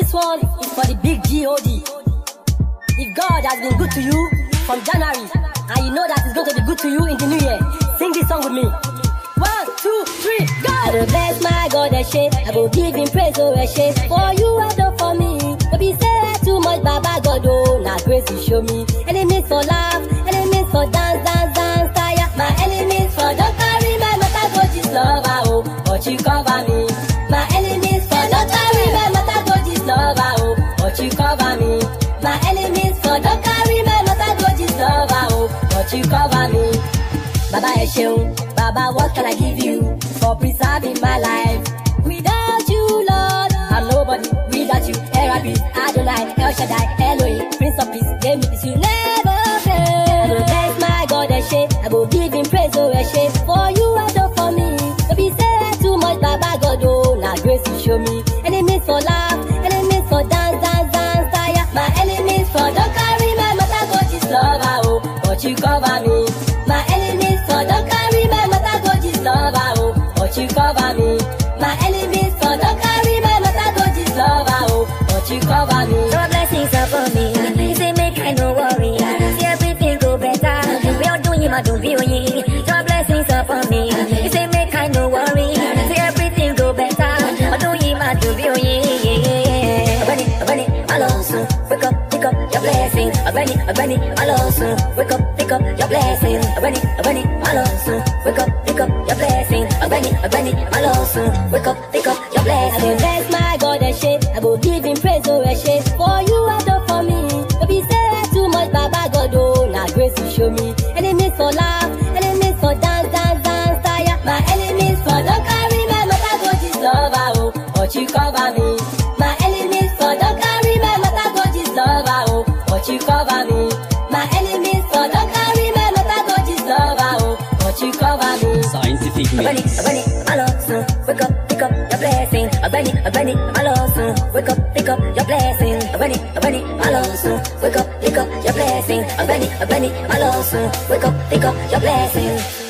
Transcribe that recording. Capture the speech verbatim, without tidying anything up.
This one is for the big G O D. If God has been good to you from January, and you know that it's going to be good to you in the new year, sing this song with me. One, two, three, go! I go bless my God and shit. I go give him praise, oh and shit. For you I do for me. Don't be say too much, Baba God, oh. Now grace you show me. Enemies for laugh, enemies for dance, dance, dance, tire. My enemies for don't carry my matter, God is lover, oh. But you cover me. My enemies for don't carry my matter, God is lover, oh. But you cover me. My enemies for don't carry my matter, God is lover, oh. But you cover me. Baba Esheun, Baba, what can I give you for preserving my life? Without you, Lord, I'm nobody. Without you, Erabis, Adonai, El Shaddai, Elohim, Prince of Peace, gave me peace, you never fail. I go thank my God and shit. I go give him praise, oh and shit. For you I do for me. Don't be say too much, Baba God, oh. Now grace you show me. Enemies for laugh, enemies for dance, dance, dance, tire. My enemies for don't carry my matter, God is lover, oh. But you cover me. My enemies for don't carry my matter, God is lover, oh. But you cover me. My enemies for don't carry my matter, God is lover, oh. But you cover me. So blessings are for me. You say make I no worry. See everything go better. We are doing my do view. So blessings are for me. You say make I no worry. See everything go better. I do my do view. Bunny, bunny, alone soon. Wake up, pick up your blessing. Bunny, bunny, alone soon. Wake up, pick up your blessing. Bunny, bunny, alone soon. Wake up, pick up your blessing. Bunny, bunny, alone soon. Wake up, pick up your blessing. I go bless my God and shit. I go give him praise, oh and shit. For you I do for me. Don't be say too much, Baba God, oh. Now grace you show me. Enemies for laugh, enemies for dance, dance, dance, tire. My enemies for don't carry my matter, God is lover, oh. But you cover me. My enemies for don't carry my matter, God is lover, oh. But you cover me. My enemies for don't carry my matter, God is lover, oh. But you cover me. Scientific Bunny, mix. bunny, alone soon. Wake up, pick up your blessing. Bunny, bunny, alone soon. Wake up, pick up your blessing. Bunny, bunny, alone soon. Wake up, pick up your blessing. Bunny, bunny, alone soon. Wake up, pick up your blessing.